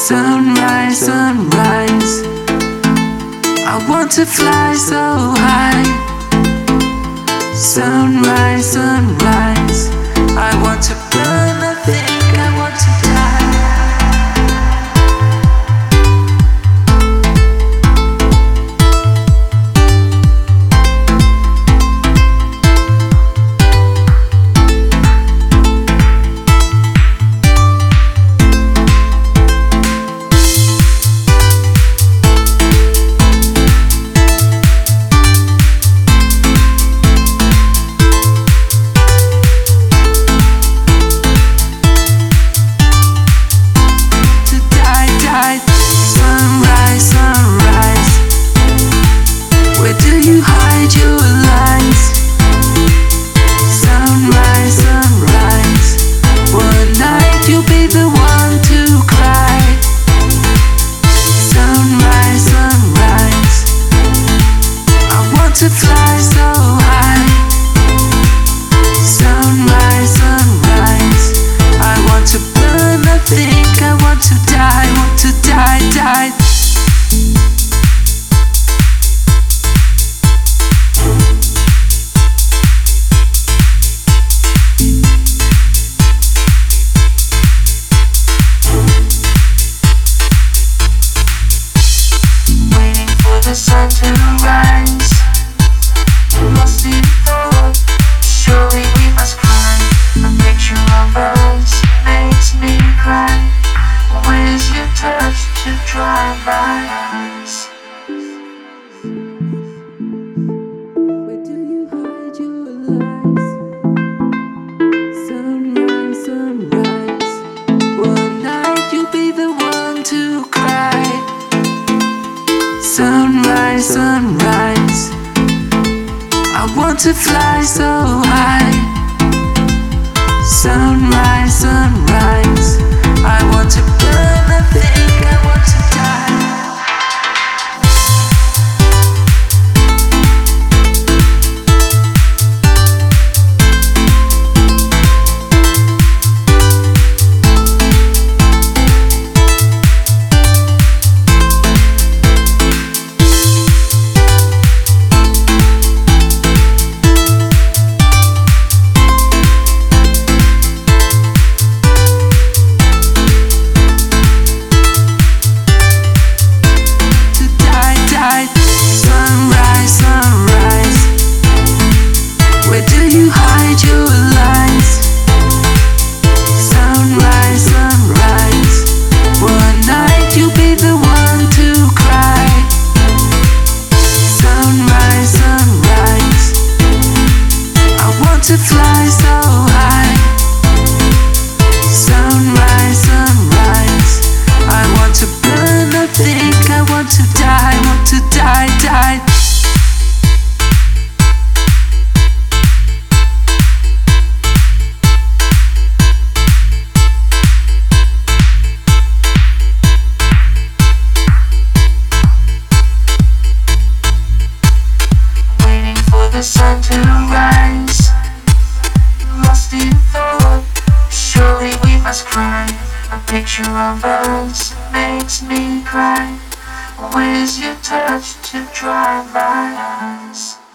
Sunrise, sunrise, I want to fly so high. Sunrise, sunrise, I want to burn, I think I want to die. To fly so high. Sunrise, sunrise, I want to burn, I think I want to die, die. Waiting for the sun to rise. Lost in thought, surely we must climb. A picture of us makes me cry. Where's your touch to dry my eyes? Where do you hide your lies? Sunrise, sunrise, one night you'll be the one to cry. Sunrise, sunrise, I want to fly so high. Sunrise, sunrise, I want to burn, I think I want to die. Where do you hide your lies? Sunrise, sunrise, one night you'll be the one to cry. Sunrise, sunrise, I want to fly so high. Sunrise, sunrise, I want to burn, I think I want to die, die. The sun to rise, lost in thought, surely we must cry. A picture of us makes me cry. Where's your touch to dry my eyes?